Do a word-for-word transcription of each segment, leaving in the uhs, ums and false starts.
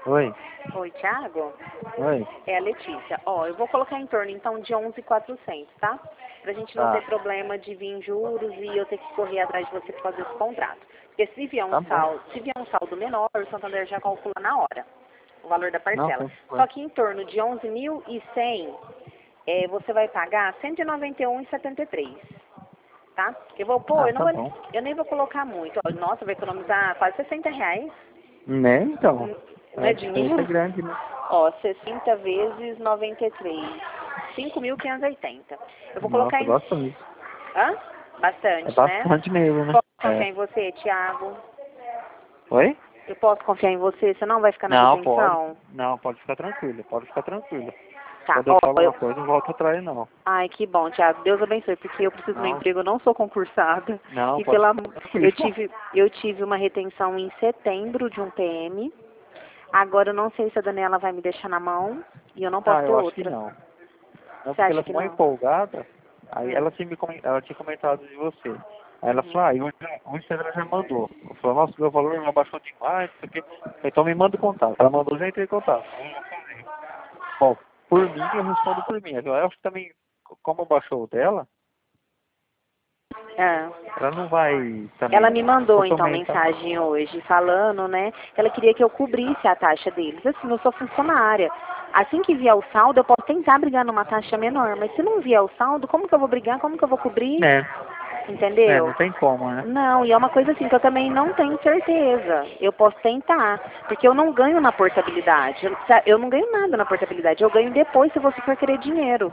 Oi. Oi, Thiago? Oi. É a Letícia. Ó, eu vou colocar em torno, então, de onze mil e quatrocentos, tá? Pra gente não Tá. ter problema de vir em juros e eu ter que correr atrás de você pra fazer esse contrato. Porque se vier um Tá bom. saldo, se vier um saldo menor, o Santander já calcula na hora o valor da Não, parcela. sem Só problema. que em torno de onze mil e cem, é, você vai pagar cento e noventa e um reais e setenta e três centavos. Tá? Eu vou pôr, Ah, eu, não tá vou, bom. eu nem vou colocar muito. Ó, nossa, vai economizar quase sessenta reais. Né, então. Não A é diferença é dinheiro? grande, né? Ó, sessenta vezes noventa e três. cinco mil quinhentos e oitenta. Eu vou colocar Nossa, em... bastante. Hã? É Bastante, né? bastante mesmo, né? Posso confiar É. em você, Thiago? Oi? Eu posso confiar em você? Você não vai ficar na Não, pode. retenção? Não, pode ficar tranquila. Pode ficar tranquila. Tá, Quando eu ó, falo eu... uma coisa, não volto atrás, não. Ai, que bom, Thiago. Deus abençoe, porque eu preciso de um Não, emprego, eu não sou concursada. não, E pode pela... ficar tranquila. eu tive, eu tive uma retenção em setembro de um P M. Agora eu não sei se a Daniela vai me deixar na mão e eu não posso Ah, ter eu acho que outra. não. Não, Você porque acha ela que ficou não? empolgada, aí Hum. ela tinha, me, comen- ela tinha comentado de você. Aí ela Uhum. falou, ah, e hoje, hoje ela já mandou. Eu falei, nossa, meu valor abaixou demais, isso aqui. Então me manda o contato. Ela mandou, já entrei em contato. Bom, por mim, eu respondo por mim. Eu acho que também, como baixou o dela, É. ela não vai Ela também, me se mandou for então comentar. mensagem hoje falando, né? Que ela queria que eu cobrisse a taxa deles. Assim, eu sou funcionária. Assim que vier o saldo, eu posso tentar brigar numa taxa menor, mas se não vier o saldo, como que eu vou brigar? Como que eu vou cobrir? É, é, Entendeu? não tem como, né? Não, e é uma coisa assim que eu também não tenho certeza. Eu posso tentar, porque eu não ganho na portabilidade. Eu, eu não ganho nada na portabilidade. Eu ganho depois se você for querer dinheiro.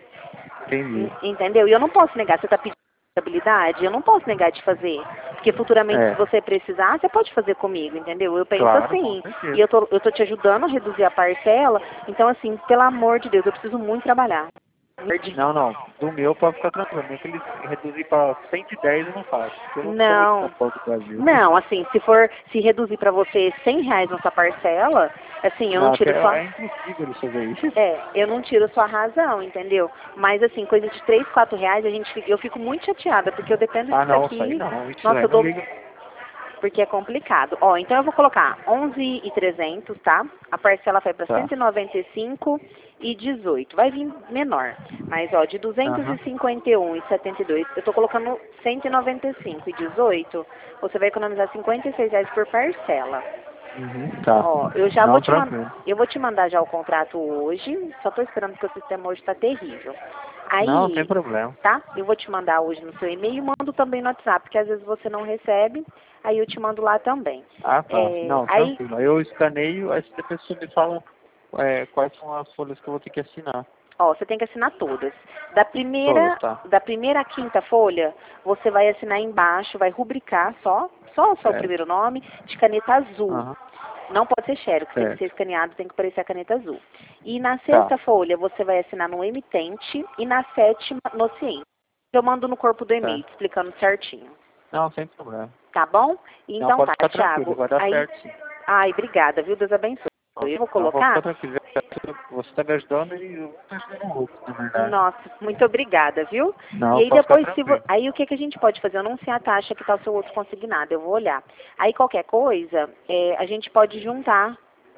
En- Entendi. Entendeu? E eu não posso negar. Você está pedindo portabilidade, eu não posso negar de fazer. Porque futuramente, se É, você precisar, você pode fazer comigo, entendeu? Eu penso claro, com assim. E certeza. eu tô, eu tô te ajudando a reduzir a parcela. Então, assim, pelo amor de Deus, eu preciso muito trabalhar. Não, não. Do meu pode ficar tranquilo. Nem que eles reduzir para cento e dez eu não faço. Porque eu não sou muito da Não, pau do Brasil. não, assim, se for, se reduzir para você cem reais na sua parcela, assim, eu não Não, que tiro é, sua, é impossível eles fazerem isso. é, eu não tiro sua razão, entendeu? Mas assim, coisa de três, quatro reais, a gente, fica- eu fico muito chateada, porque eu dependo Ah, disso não, isso aí aqui, não. Isso nossa, aí eu não dou, liga. porque é complicado. Ó, então eu vou colocar onze mil e trezentos, tá? A parcela vai para Tá. cento e noventa e cinco e dezoito. Vai vir menor. Mas ó, de duzentos e Aham. cinquenta e um e setenta e dois, eu tô colocando cento e noventa e cinco e dezoito, você vai economizar cinquenta e seis reais por parcela. Uhum. Tá. Ó, eu já vou Não, te mandar, tranquilo. eu vou te mandar já o contrato hoje, só tô esperando porque o sistema hoje tá terrível. Não, sem Aí, problema. tá? Eu vou te mandar hoje no seu e-mail e mando também no WhatsApp, porque às vezes você não recebe, aí eu te mando lá também. Ah, tá. É, Não, aí, tranquilo. Aí eu escaneio, aí depois você me fala é, quais são as folhas que eu vou ter que assinar. ó, você tem que assinar todas. Da Todas, primeira, tá. da primeira à quinta folha, você vai assinar embaixo, vai rubricar só, só o seu Certo. primeiro nome, de caneta azul. Aham. Não pode ser xerox, tem que ser Certo. escaneado, tem que aparecer a caneta azul. E na Tá. sexta folha, você vai assinar no emitente e na sétima no ciente. Eu mando no corpo do e-mail, Certo. explicando certinho. Não, sem problema. Tá bom? Não, Então pode tá, ficar tranquilo, Thiago. vai dar Aí, certo sim. ai, obrigada, viu? Deus abençoe. Eu vou Não, pode ficar colocar? tranquilo. Você está me ajudando e eu estou ajudando o outro, na verdade. Nossa, muito obrigada, viu? E Não, aí pode ficar depois, se vo... tranquilo. aí o que, que a gente pode fazer? Eu não sei a taxa que tá o seu outro consignado, eu vou olhar. Aí qualquer coisa, é, a gente pode juntar,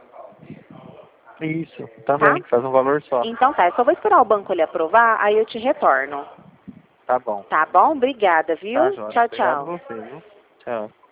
Isso, tá? também, faz um valor só. Então tá, eu só vou esperar o banco ele aprovar, aí eu te retorno. Tá bom. Tá bom? Obrigada, Tá, viu? Jóia. Tchau, Obrigado tchau. a você, viu? Tchau.